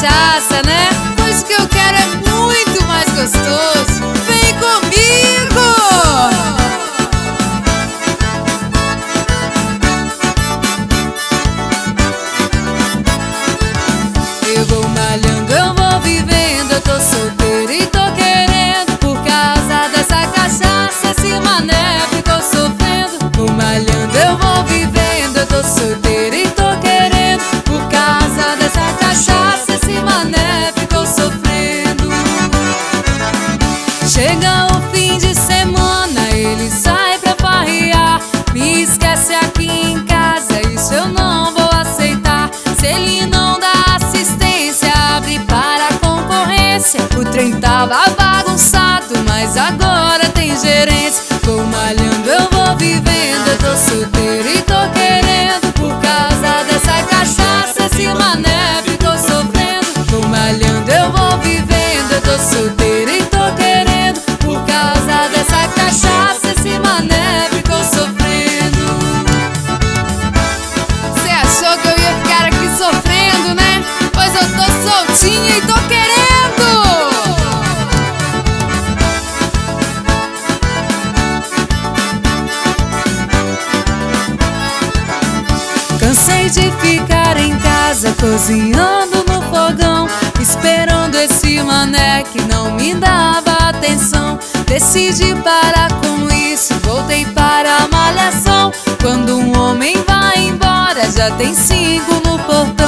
cachaça, né? Pois o que eu quero é muito mais gostoso. Vem comigo! Eu vou malhando, eu vou vivendo, eu tô solteiro e tô querendo. Por causa dessa cachaça, esse mané ficou sofrendo. Vou malhando, eu vou vivendo, eu tô solteiro e tô querendo. Por causa dessa cachaça, esse mané ficou sofrendo. Chega o fim de semana, ele sai pra farrear. Me esquece aqui em casa, isso eu não vou aceitar. Se ele não dá assistência, abre para a concorrência. O trem tava bagunçado, mas agora tem gerência. Vou malhando, eu vou vivendo, eu tô solteiro e tô querendo. Por causa dessa cachaça, esse mané ficou sofrendo. Vou malhando, eu vou vivendo, eu tô solteiro e tô querendo. Por causa dessa cachaça, esse mané ficou sofrendo. Cê achou que eu ia ficar aqui sofrendo, né? Pois eu tô soltinha e tô querendo. Cansei de ficar em casa, cozinhando no fogão, esperando esse mané que não me dava atenção. Decidi parar com isso, voltei para a malhação. Quando um homem vai embora, já tem 5 no portão.